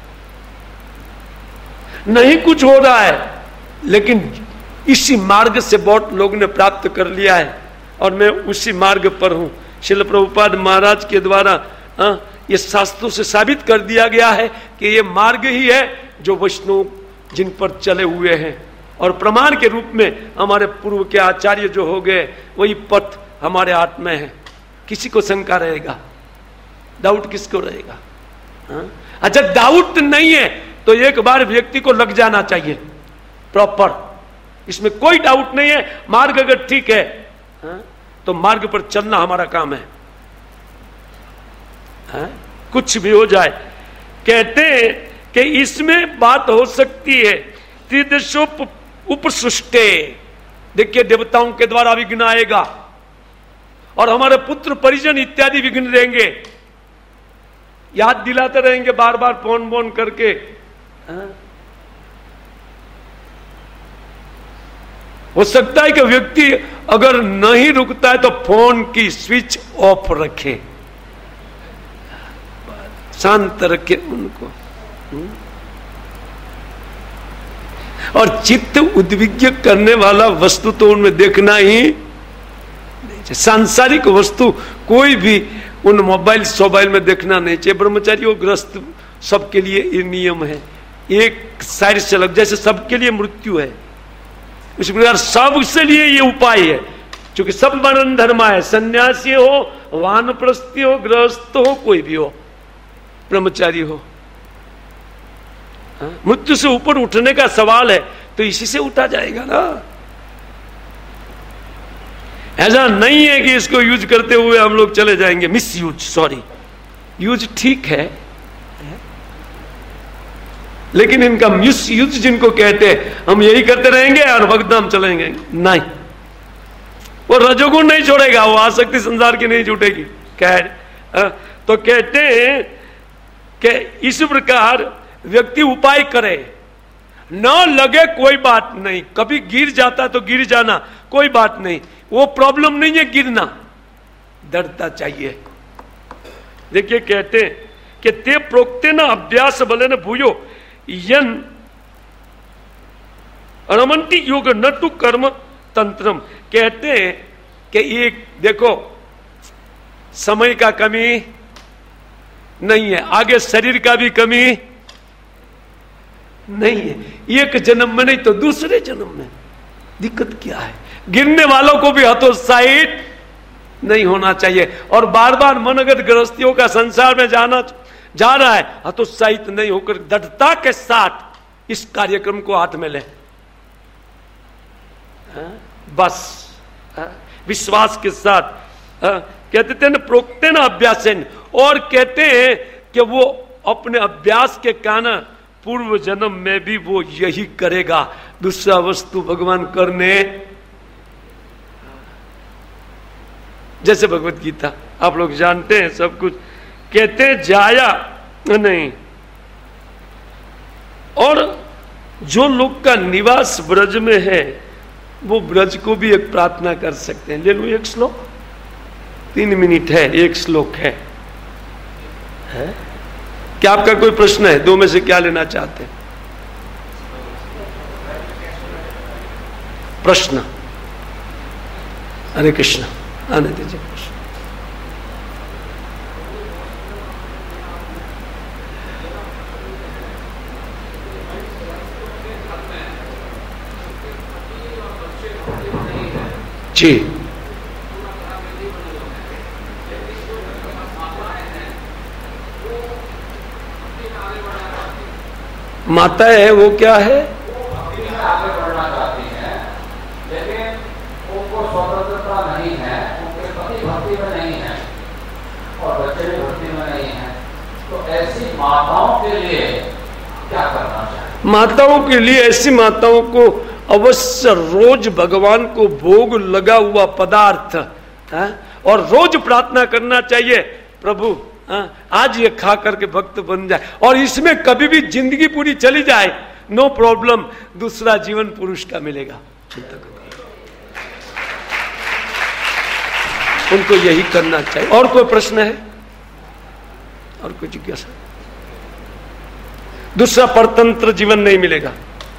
S1: नहीं कुछ हो रहा है, लेकिन इसी मार्ग से बहुत लोग ने प्राप्त कर लिया है और मैं उसी मार्ग पर हूं। श्रील प्रभुपाद महाराज के द्वारा आ, ये शास्त्रों से साबित कर दिया गया है कि ये मार्ग ही है जो वैष्णव जिन पर चले हुए हैं, और प्रमाण के रूप में हमारे पूर्व के आचार्य जो हो गए वही पथ हमारे हाथ में है। किसी को शंका रहेगा? डाउट किसको रहेगा? हा? अच्छा डाउट नहीं है तो एक बार व्यक्ति को लग जाना चाहिए प्रॉपर, इसमें कोई डाउट नहीं है। मार्ग अगर ठीक है हा? तो मार्ग पर चलना हमारा काम है। हा? कुछ भी हो जाए। कहते हैं कि इसमें बात हो सकती है त्रिदशोप उपसृष्टे। देखिए देवताओं के द्वारा विघ्न आएगा और हमारे पुत्र परिजन इत्यादि विघ्न रहेंगे, याद दिलाते रहेंगे बार बार फोन बोन करके। हा? हो सकता है कि व्यक्ति अगर नहीं रुकता है तो फोन की स्विच ऑफ रखे, शांत रखे उनको। और चित्त उद्विग्न करने वाला वस्तु तो उनमें देखना ही नहीं। सांसारिक वस्तु कोई भी उन मोबाइल सोबाइल में देखना नहीं चाहिए। ब्रह्मचारियों ग्रस्त सबके लिए ये नियम है, एक साइड से लग, जैसे सबके लिए मृत्यु है उस प्रकार सबसे लिए ये उपाय है। क्योंकि सब वर्ण धर्मा है, सन्यासी हो, वानप्रस्थी हो, गृहस्थ हो, कोई भी हो, ब्रह्मचारी हो। मृत्यु से ऊपर उठने का सवाल है तो इसी से उठा जाएगा ना। ऐसा नहीं है कि इसको यूज करते हुए हम लोग चले जाएंगे। मिस यूज, सॉरी, यूज ठीक है, लेकिन इनका मिस यूज जिनको कहते हैं हम यही करते रहेंगे और भगधाम चलेंगे, नहीं। वो रजोगुण नहीं छोड़ेगा, वो आसक्ति संसार की नहीं छूटेगी। खैर, तो कहते हैं कि इस प्रकार व्यक्ति उपाय करे, न लगे कोई बात नहीं, कभी गिर जाता तो गिर जाना कोई बात नहीं, वो प्रॉब्लम नहीं है गिरना, दृढ़ता चाहिए। देखिए कहते हैं कि ते प्रोक्ते न अभ्यास बले न भूयो यन अणमंती योग न टू कर्म तंत्रम। कहते हैं कि एक देखो समय का कमी नहीं है, आगे शरीर का भी कमी नहीं है, एक जन्म में नहीं तो दूसरे जन्म में। दिक्कत क्या है? गिरने वालों को भी हतोत्साहित नहीं होना चाहिए, और बार बार मनगत गृहस्थियों का संसार में जाना जा रहा है, हतोत्साहित नहीं होकर दृढ़ता के साथ इस कार्यक्रम को हाथ में ले। बस विश्वास के साथ कहते थे न प्रोक्ते न अभ्यासेन, और कहते हैं कि वो अपने अभ्यास के कारण पूर्व जन्म में भी वो यही करेगा, दूसरा वस्तु भगवान करने। जैसे भगवत गीता आप लोग जानते हैं सब कुछ, कहते हैं जाया नहीं। और जो लोग का निवास ब्रज में है वो ब्रज को भी एक प्रार्थना कर सकते हैं। ले लो एक श्लोक, तीन मिनट है, एक श्लोक है, है? क्या आपका कोई प्रश्न है? दो में से क्या लेना चाहते हैं? प्रश्न? हरे कृष्ण, आने दीजिए प्रश्न। जी माता है वो क्या है?
S2: आगे बढ़ना चाहती हैं, लेकिन उनको स्वतंत्रता नहीं है, उनके पति भक्ति में नहीं है और बच्चे भी भक्ति में नहीं है, तो ऐसी माताओं के लिए क्या करना चाहिए?
S1: माताओं के लिए, ऐसी माताओं को अवश्य रोज भगवान को भोग लगा हुआ पदार्थ है और रोज प्रार्थना करना चाहिए, प्रभु हाँ, आज ये खा करके भक्त बन जाए, और इसमें कभी भी जिंदगी पूरी चली जाए नो प्रॉब्लम, दूसरा जीवन पुरुष का मिलेगा। उनको यही करना चाहिए। और कोई प्रश्न है? और कोई जिज्ञासा? दूसरा परतंत्र जीवन नहीं मिलेगा।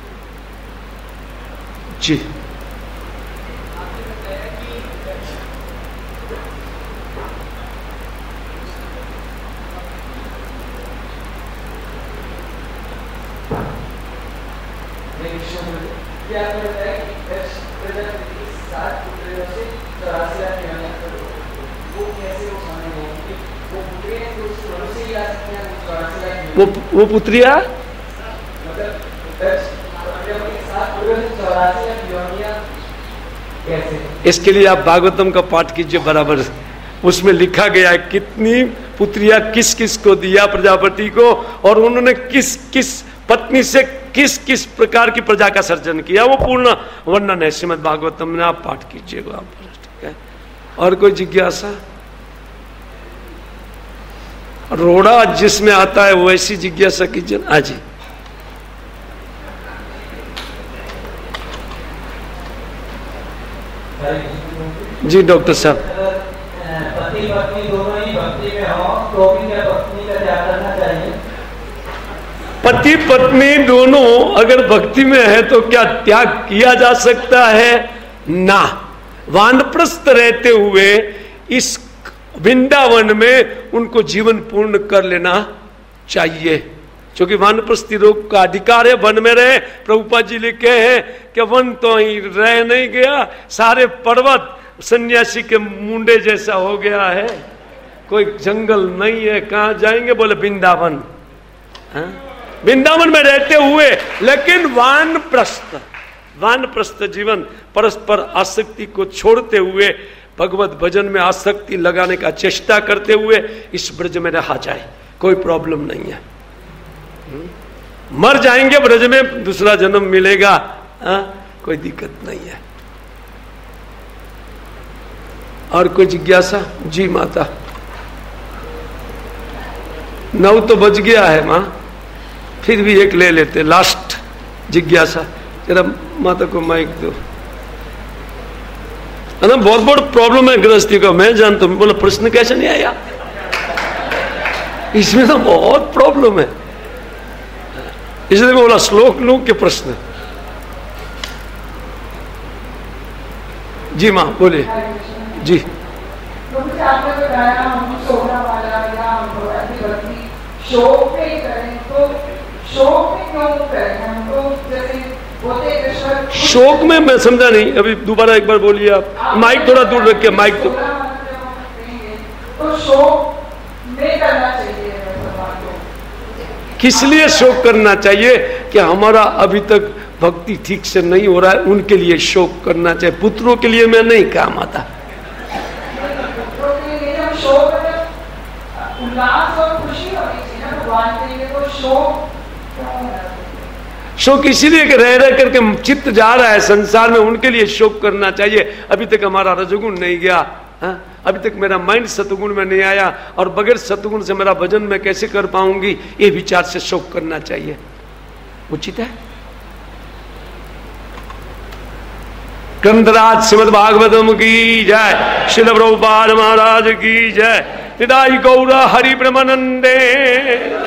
S1: जी वो वो पुत्रिया इसके लिए आप भागवतम का पाठ कीजिए बराबर, उसमें लिखा गया है कितनी पुत्रिया किस किस को दिया प्रजापति को, और उन्होंने किस किस पत्नी से किस किस प्रकार की प्रजा का सर्जन किया, वो पूर्ण वर्णन है श्रीमद् भागवतम में, आप पाठ कीजिएगा। ठीक है, और कोई जिज्ञासा? रोड़ा जिसमें आता है वो ऐसी जिज्ञासा कीजिए। आज ही जी डॉक्टर साहब,
S2: पति पत्नी दोनों ही भक्ति में हो तो भी क्या पत्नी का त्याग करना चाहिए?
S1: पति पत्नी दोनों अगर भक्ति में है तो क्या त्याग किया जा सकता है? ना। वानप्रस्थ रहते हुए इस वृंदावन में उनको जीवन पूर्ण कर लेना चाहिए, क्योंकि वानप्रस्थी रोग का अधिकार है, वन में रहे। प्रभुपाद जी लिखे हैं कि वन तो ही रह नहीं गया, सारे पर्वत सन्यासी के मुंडे जैसा हो गया है, कोई जंगल नहीं है, कहां जाएंगे? बोले वृंदावन। वृंदावन में रहते हुए लेकिन वानप्रस्थ वानप्रस्थ जीवन, परस्पर आसक्ति को छोड़ते हुए भगवत भजन में आसक्ति लगाने का चेष्टा करते हुए इस ब्रज में रहा जाए, कोई प्रॉब्लम नहीं है। मर जाएंगे ब्रज में, दूसरा जन्म मिलेगा, आ? कोई दिक्कत नहीं है। और कोई जिज्ञासा? जी माता। नौ तो बज गया है माँ, फिर भी एक ले लेते, लास्ट जिज्ञासा। जरा माता को माइक दो। है ना, बहुत बड़ा प्रॉब्लम है गृहस्थी का, मैं जानता हूं। बोला प्रश्न कैसे नहीं आया, इसमें तो बहुत प्रॉब्लम है, इसलिए मैं बोला श्लोक लोक के प्रश्न। जी माँ बोले जी।
S3: तो मुझे आपने बताया हम सोना वाला या हम ऐसी भक्ति शोक पे ही करें, तो शोक में क्यों करें हम? तो जैसे होते कृष्ण
S1: शोक में मैं समझा नहीं, अभी दोबारा एक बार बोलिए आप, माइक थोड़ा दूर रख के, माइक तो
S3: तो शोक में करना चाहिए।
S1: किस लिए शोक करना चाहिए? कि हमारा अभी तक भक्ति ठीक से नहीं हो रहा है, उनके लिए शोक करना चाहिए। पुत्रों के लिए मैं नहीं कहा माता।
S3: उल्लास और खुशी होनी चाहिए ना भगवान के लिए, तो शोक
S1: शोक इसीलिए कि रह रह करके चित्त जा रहा है संसार में, उनके लिए शोक करना चाहिए। अभी तक हमारा रजोगुण नहीं गया, हा? अभी तक मेरा माइंड सतगुण में नहीं आया, और बगैर सतगुण से मेरा भजन मैं कैसे कर पाऊंगी, ये विचार से शोक करना चाहिए। उचित है। ग्रंथराज श्रीमद् भागवतम की जय, श्रील प्रभुपाद महाराज की जय, निताई गौर हरि ब्रह्मानंदे।